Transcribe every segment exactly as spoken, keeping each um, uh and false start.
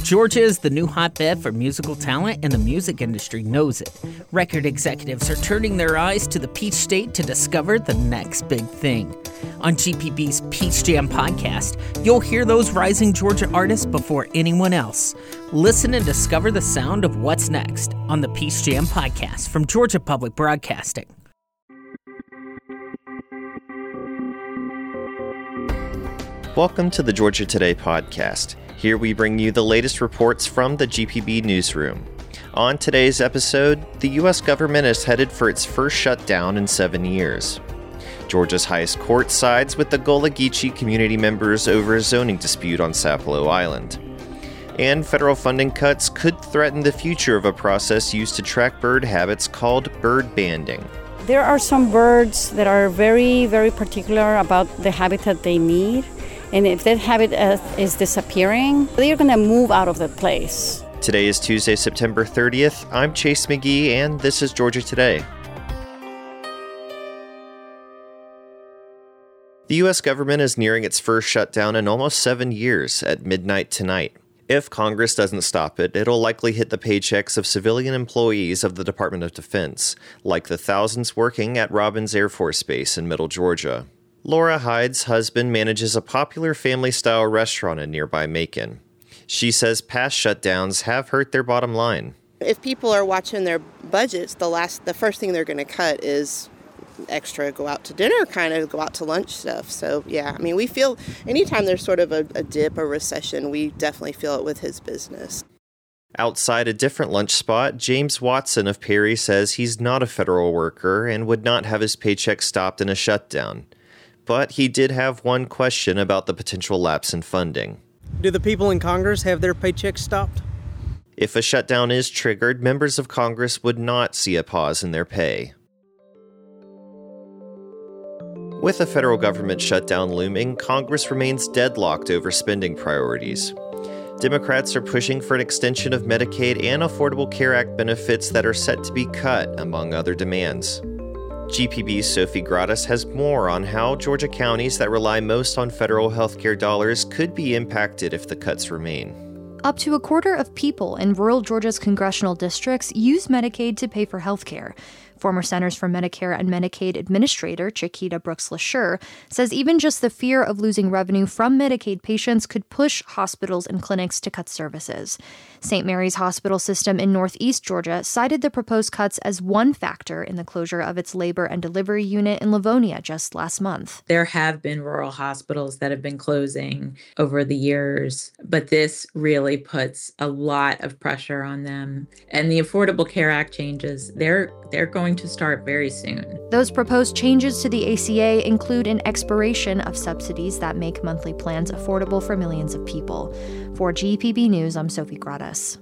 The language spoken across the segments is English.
Georgia is the new hotbed for musical talent, and the music industry knows it. Record executives are turning their eyes to the Peach State to discover the next big thing. On G P B's Peach Jam podcast, you'll hear those rising Georgia artists before anyone else. Listen and discover the sound of what's next on the Peach Jam podcast from Georgia Public Broadcasting. Welcome to the Georgia Today podcast. Here we bring you the latest reports from the G P B newsroom. On today's episode, the U S government is headed for its first shutdown in seven years. Georgia's highest court sides with the Gullah Geechee community members over a zoning dispute on Sapelo Island. And federal funding cuts could threaten the future of a process used to track bird habits called bird banding. There are some birds that are very, very particular about the habitat they need. And if that habitat is disappearing, they're going to move out of that place. Today is Tuesday, September thirtieth. I'm Chase McGee, and this is Georgia Today. The U S government is nearing its first shutdown in almost seven years at midnight tonight. If Congress doesn't stop it, it'll likely hit the paychecks of civilian employees of the Department of Defense, like the thousands working at Robins Air Force Base in Middle Georgia. Laura Hyde's husband manages a popular family-style restaurant in nearby Macon. She says past shutdowns have hurt their bottom line. If people are watching their budgets, the last, the first thing they're going to cut is extra go out to dinner, kind of go out to lunch stuff. So, yeah, I mean, we feel anytime there's sort of a, a dip or recession, we definitely feel it with his business. Outside a different lunch spot, James Watson of Perry says he's not a federal worker and would not have his paycheck stopped in a shutdown. But he did have one question about the potential lapse in funding. Do the people in Congress have their paychecks stopped? If a shutdown is triggered, members of Congress would not see a pause in their pay. With the federal government shutdown looming, Congress remains deadlocked over spending priorities. Democrats are pushing for an extension of Medicaid and Affordable Care Act benefits that are set to be cut, among other demands. G P B's Sophie Gratis has more on how Georgia counties that rely most on federal health care dollars could be impacted if the cuts remain. Up to a quarter of people in rural Georgia's congressional districts use Medicaid to pay for health care. Former Centers for Medicare and Medicaid Administrator Chiquita Brooks-LaSure says even just the fear of losing revenue from Medicaid patients could push hospitals and clinics to cut services. Saint Mary's Hospital System in Northeast Georgia cited the proposed cuts as one factor in the closure of its labor and delivery unit in Livonia just last month. There have been rural hospitals that have been closing over the years, but this really puts a lot of pressure on them. And the Affordable Care Act changes, they're they're going to start very soon. Those proposed changes to the A C A include an expiration of subsidies that make monthly plans affordable for millions of people. For G P B News, I'm Sophie Gratis.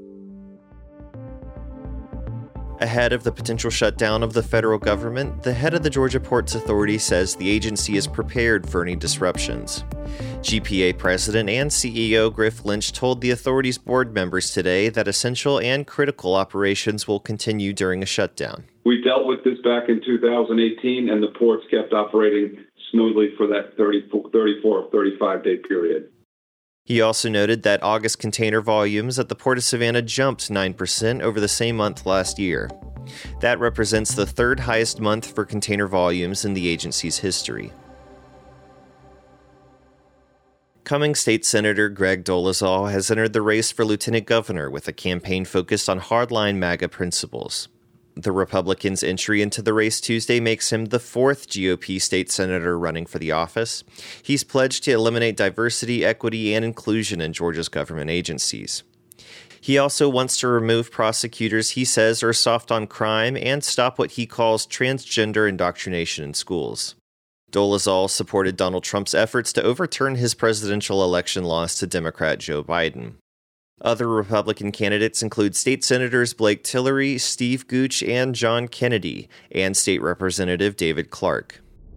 Ahead of the potential shutdown of the federal government, the head of the Georgia Ports Authority says the agency is prepared for any disruptions. G P A President and C E O Griff Lynch told the authority's board members today that essential and critical operations will continue during a shutdown. We dealt with this back in two thousand eighteen, and the ports kept operating smoothly for that thirty-four, thirty-four, thirty-five day period. He also noted that August container volumes at the Port of Savannah jumped nine percent over the same month last year. That represents the third highest month for container volumes in the agency's history. Cummings State Senator Greg Dolezal has entered the race for lieutenant governor with a campaign focused on hardline MAGA principles. The Republican's entry into the race Tuesday makes him the fourth G O P state senator running for the office. He's pledged to eliminate diversity, equity, and inclusion in Georgia's government agencies. He also wants to remove prosecutors he says are soft on crime and stop what he calls transgender indoctrination in schools. Dolezal supported Donald Trump's efforts to overturn his presidential election loss to Democrat Joe Biden. Other Republican candidates include State Senators Blake Tillery, Steve Gooch, and John Kennedy, and State Representative David Clark.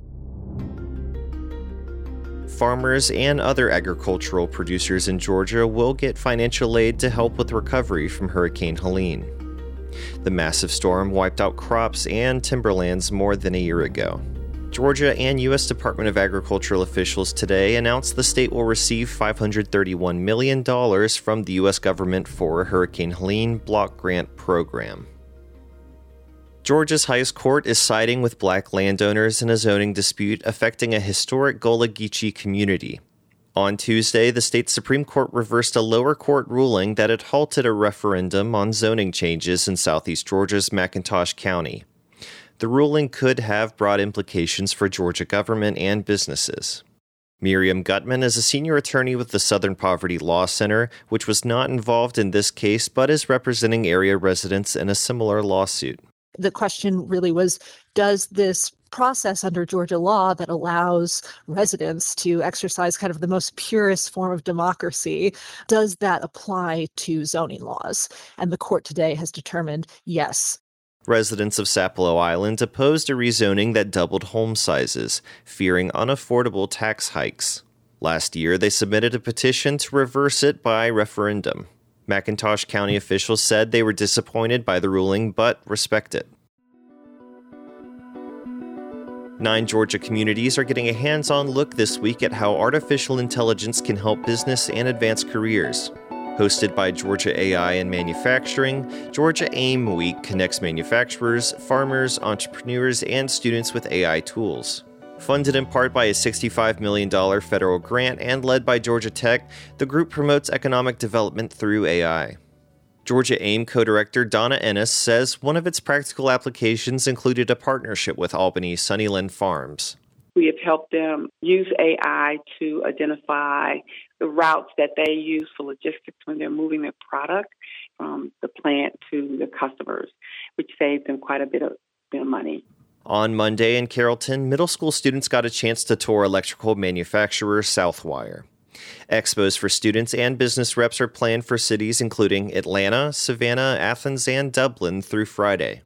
Farmers and other agricultural producers in Georgia will get financial aid to help with recovery from Hurricane Helene. The massive storm wiped out crops and timberlands more than a year ago. Georgia and U S Department of Agricultural officials today announced the state will receive five hundred thirty-one million dollars from the U S government for a Hurricane Helene block grant program. Georgia's highest court is siding with black landowners in a zoning dispute affecting a historic Gullah Geechee community. On Tuesday, the state Supreme Court reversed a lower court ruling that had halted a referendum on zoning changes in southeast Georgia's McIntosh County. The ruling could have broad implications for Georgia government and businesses. Miriam Gutman is a senior attorney with the Southern Poverty Law Center, which was not involved in this case but is representing area residents in a similar lawsuit. The question really was, does this process under Georgia law that allows residents to exercise kind of the most purest form of democracy, does that apply to zoning laws? And the court today has determined yes. Residents of Sapelo Island opposed a rezoning that doubled home sizes, fearing unaffordable tax hikes. Last year, they submitted a petition to reverse it by referendum. McIntosh County officials said they were disappointed by the ruling, but respect it. Nine Georgia communities are getting a hands-on look this week at how artificial intelligence can help business and advance careers. Hosted by Georgia A I and Manufacturing, Georgia AIM Week connects manufacturers, farmers, entrepreneurs, and students with A I tools. Funded in part by a sixty-five million dollars federal grant and led by Georgia Tech, the group promotes economic development through A I. Georgia AIM co-director Donna Ennis says one of its practical applications included a partnership with Albany Sunnyland Farms. We have helped them use A I to identify the routes that they use for logistics when they're moving their product from the plant to the customers, which saved them quite a bit of, bit of money. On Monday in Carrollton, middle school students got a chance to tour electrical manufacturer Southwire. Expos for students and business reps are planned for cities including Atlanta, Savannah, Athens, and Dublin through Friday.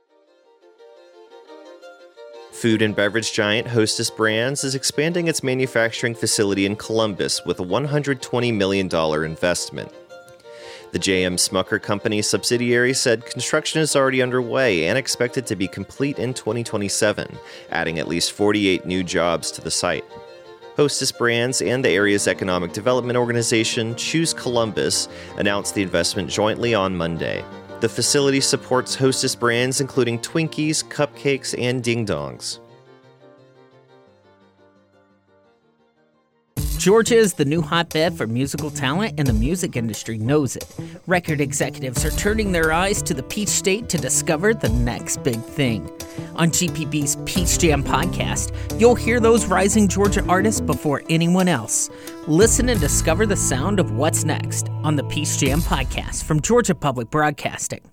Food and beverage giant Hostess Brands is expanding its manufacturing facility in Columbus with a one hundred twenty million dollars investment. The J M Smucker Company subsidiary said construction is already underway and expected to be complete in twenty twenty-seven, adding at least forty-eight new jobs to the site. Hostess Brands and the area's economic development organization, Choose Columbus, announced the investment jointly on Monday. The facility supports Hostess brands including Twinkies, cupcakes, and Ding Dongs. Georgia is the new hotbed for musical talent, and the music industry knows it. Record executives are turning their eyes to the Peach State to discover the next big thing. On G P B's Peach Jam podcast, you'll hear those rising Georgia artists before anyone else. Listen and discover the sound of what's next on the Peach Jam podcast from Georgia Public Broadcasting.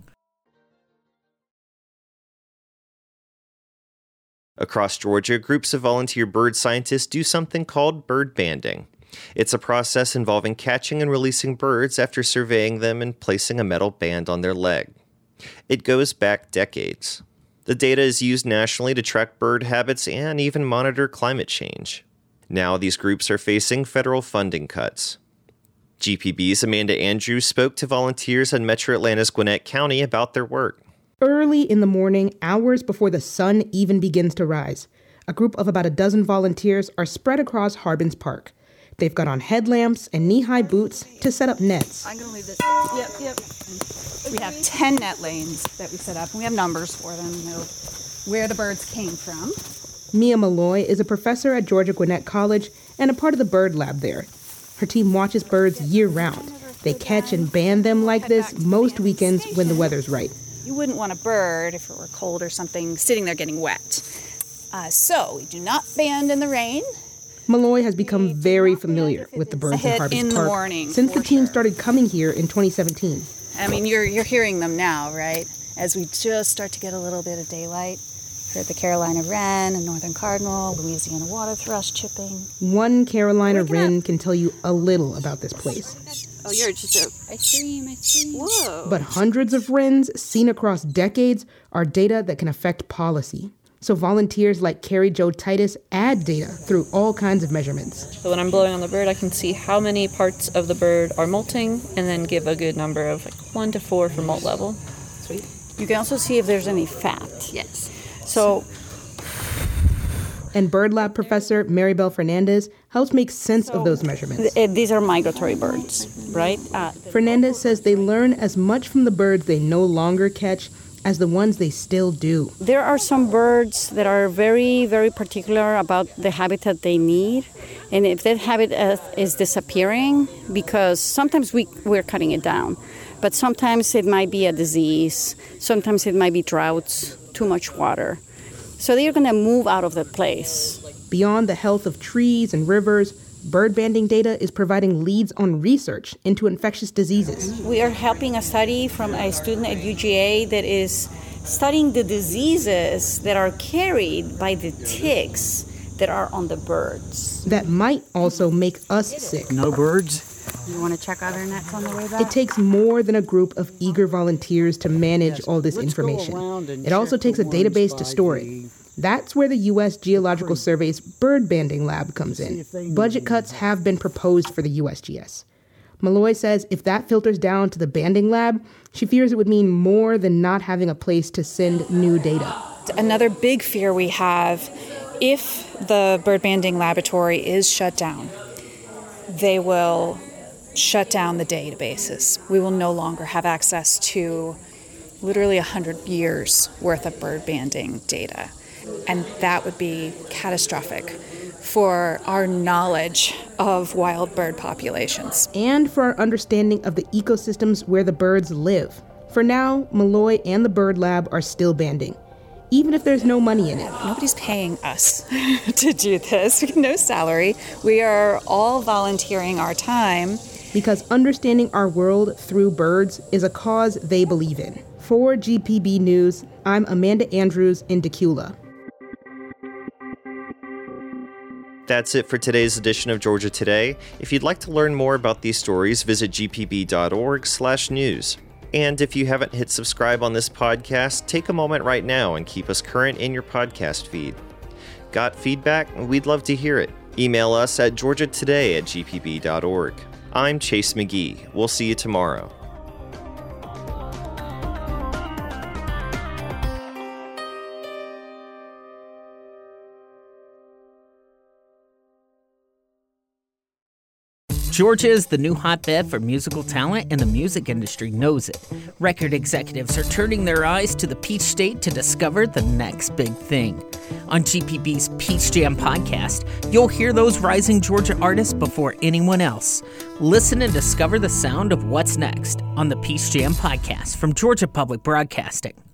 Across Georgia, groups of volunteer bird scientists do something called bird banding. It's a process involving catching and releasing birds after surveying them and placing a metal band on their leg. It goes back decades. The data is used nationally to track bird habits and even monitor climate change. Now these groups are facing federal funding cuts. G P B's Amanda Andrews spoke to volunteers in Metro Atlanta's Gwinnett County about their work. Early in the morning, hours before the sun even begins to rise, a group of about a dozen volunteers are spread across Harbins Park. They've got on headlamps and knee-high boots to set up nets. I'm going to leave this. Yep, yep. We have ten net lanes that we set up, and we have numbers for them, you know, where the birds came from. Mia Malloy is a professor at Georgia Gwinnett College and a part of the bird lab there. Her team watches birds year-round. They catch and band them like this most weekends when the weather's right. You wouldn't want a bird, if it were cold or something, sitting there getting wet. Uh, so we do not band in the rain. Malloy has become very familiar with the birds in Harbins in Park the morning, since the team sure. started coming here in twenty seventeen. I mean, you're you're hearing them now, right? As we just start to get a little bit of daylight. Heard the Carolina wren, a northern cardinal, Louisiana water thrush chipping. One Carolina wren can tell you a little about this place. Oh, you're just a... I stream, I stream. Whoa. But hundreds of wrens seen across decades are data that can affect policy. So volunteers like Carrie Jo Titus add data through all kinds of measurements. So when I'm blowing on the bird, I can see how many parts of the bird are molting and then give a good number of like one to four for molt level. Sweet. You can also see if there's any fat. Yes. So... And Bird Lab professor Maribel Fernandez helps make sense so, of those measurements. Th- these are migratory birds, right? Uh, Fernandez says they learn as much from the birds they no longer catch as the ones they still do. There are some birds that are very, very particular about the habitat they need. And if that habitat is disappearing, because sometimes we, we're cutting it down, but sometimes it might be a disease, sometimes it might be droughts, too much water. So they're going to move out of the place. Beyond the health of trees and rivers, bird banding data is providing leads on research into infectious diseases. We are helping a study from a student at U G A that is studying the diseases that are carried by the ticks that are on the birds. That might also make us sick. No birds? You want to check other nets on the way back? It takes more than a group of eager volunteers to manage all this information. It also takes a database to store it. That's where the U S Geological Survey's bird banding lab comes in. Budget cuts have been proposed for the U S G S. Malloy says if that filters down to the banding lab, she fears it would mean more than not having a place to send new data. Another big fear we have, if the bird banding laboratory is shut down, they will shut down the databases. We will no longer have access to literally one hundred years worth of bird banding data. And that would be catastrophic for our knowledge of wild bird populations. And for our understanding of the ecosystems where the birds live. For now, Malloy and the Bird Lab are still banding, even if there's no money in it. Nobody's paying us to do this. No salary. We are all volunteering our time. Because understanding our world through birds is a cause they believe in. For G P B News, I'm Amanda Andrews in Decula. That's it for today's edition of Georgia Today. If you'd like to learn more about these stories, visit g p b dot org slash news. And if you haven't hit subscribe on this podcast, take a moment right now and keep us current in your podcast feed. Got feedback? We'd love to hear it. Email us at georgia today at g p b dot org. I'm Chase McGee. We'll see you tomorrow. Georgia is the new hotbed for musical talent, and the music industry knows it. Record executives are turning their eyes to the Peach State to discover the next big thing. On G P B's Peach Jam podcast, you'll hear those rising Georgia artists before anyone else. Listen and discover the sound of what's next on the Peach Jam podcast from Georgia Public Broadcasting.